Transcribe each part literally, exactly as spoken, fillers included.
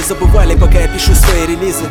не забывали, пока я пишу свои релизы.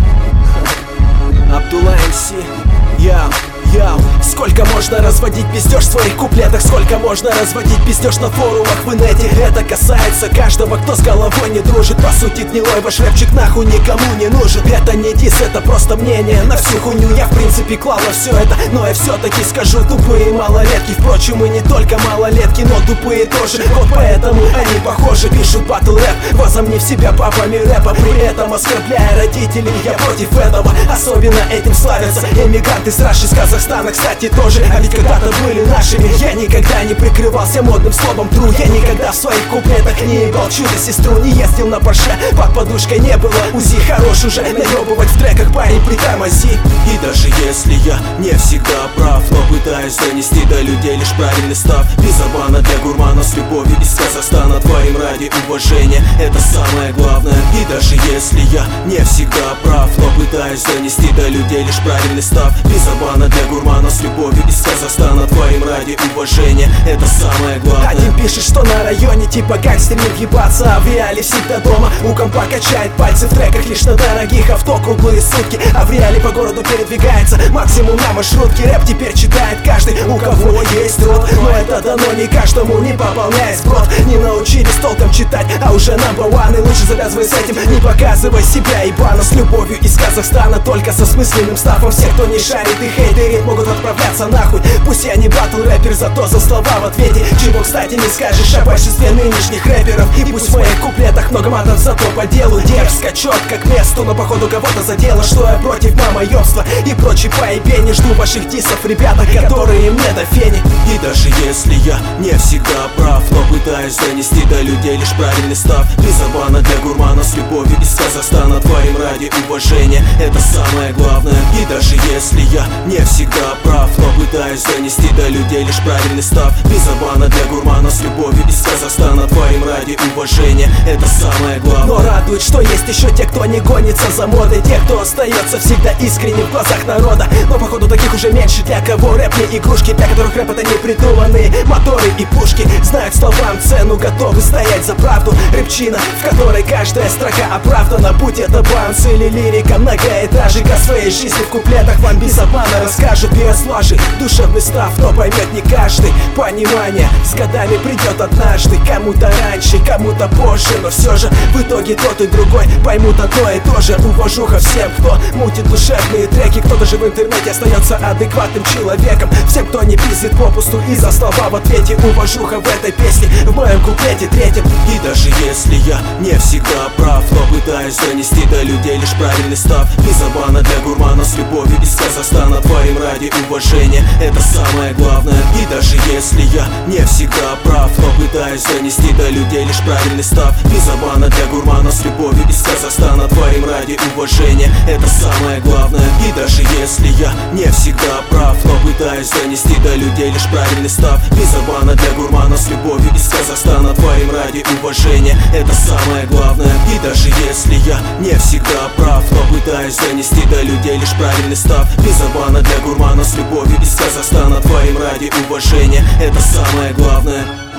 Абдулла эм си, я, я. Сколько можно разводить пиздеж в своих куплетах? Сколько можно разводить пиздеж на форумах в инете? Это касается каждого, кто с головой не дружит. По сути, гнилой ваш рэпчик нахуй никому не нужен. Это не дис, это просто мнение на всю хуйню. Я в принципе клал на все это, но я все-таки скажу: тупые малолетки. Впрочем, и не только малолетки, но тупые тоже. Вот поэтому они похожи, пишут батл рэп, возомнив себя папами рэпа, при этом оскорбляя родителей. Я против этого, особенно этим славятся эмигранты с Раши, из Казахстана, кстати, тоже. А ведь когда-то были нашими. Я никогда не прикрывался модным словом true. Я никогда в своих куплетах не ебал чудо-сестру, не ездил на Порше, под подушкой не было УЗИ. Хорош уже наебывать в треках, парень, притормози. И даже если я не всегда прав, но пытаюсь донести до людей лишь правильный став. Без обмана для гурманов с любовью из Казахстана, твоим ради уважения, это самое главное. И даже если я не всегда прав, но пытаюсь донести до людей лишь правильный став. Без обмана для гурманов с любовью из Казахстана, твоим ради уважения, это самое главное. Один пишет, что на районе типа гангстер не въебаться, а в реале всегда дома. У компа качает пальцы в треках лишь на дорогих авто круглые сутки, а в реале по городу передвигается максимум на маршрутке. Рэп теперь читает каждый, у кого есть рот, но это дано не каждому, не пополняй сброд. Не научились толком читать, а уже number one. И лучше завязывай с этим, не показывай себя ебано. С любовью из Казахстана, только со смысленным стафом. Все, кто не шарит и хейтерит, могут отправляться нахуй. Пусть я не батл рэпер, зато за слова в ответе чего, кстати, не скажешь о большинстве нынешних рэперов. И пусть в моих куплетах много матов, зато по делу дерзко, четко к месту, но походу кого-то задело, что я против мамоёбства и прочей поебени. Жду ваших дисов, ребята, которые мне до фени. И даже если я не всегда прав, но пытаюсь донести до людей лишь правильный став. Без обмана для гурманов с любовью из Казахстана, твоим ради уважения, это самое главное. И даже если я не всегда прав, но пытаюсь донести до людей лишь правильный став. Без обмана для гурманов с любовью из Казахстана, твоим ради уважения, это самое главное. Но радует, что есть еще те, кто не гонится за модой, те, кто остается всегда искренним в глазах народа. Но походу таких уже меньше, для кого рэп не игрушки, для которых рэп это не придуманные моторы и пушки. Знают словам цену, готовы стоять за правду. Рэпчина, в которой каждая строка оправдана. Будь это банс или лирика, многоэтажек о своей жизни в куплетах вам без обмана расскажут. Без ложи, душевный став, но поймет не каждый. Понимание с годами придет однажды, кому-то раньше, кому-то позже, но все же в итоге тот и другой поймут одно и то же. Уважуха всем, кто мутит душевные треки, кто даже в интернете остается адекватным человеком. Всем, кто не пиздит попусту и за слова в ответе. Уважуха в этой песне, в моем куплете третьем. И даже если я не всегда прав, но пытаюсь донести до людей лишь правильный став. Без обмана для гурманов с любовью из Казахстана, твоим ради уважения, это самое главное. И даже если я не всегда прав, но пытаюсь донести до людей лишь правильный став. Без обмана для гурманов с любовью из Казахстана, твоим ради уважения, это самое главное. И даже если я не всегда прав, но пытаюсь донести до людей лишь правильный став. Без обмана для гурманов с любовью из Казахстана, твоим ради уважения, это самое главное. И даже если я не всегда прав, но пытаюсь донести до людей лишь правильный став. Без обмана для гурманов с любовью из Казахстана, твоим ради уважения, это самое главное.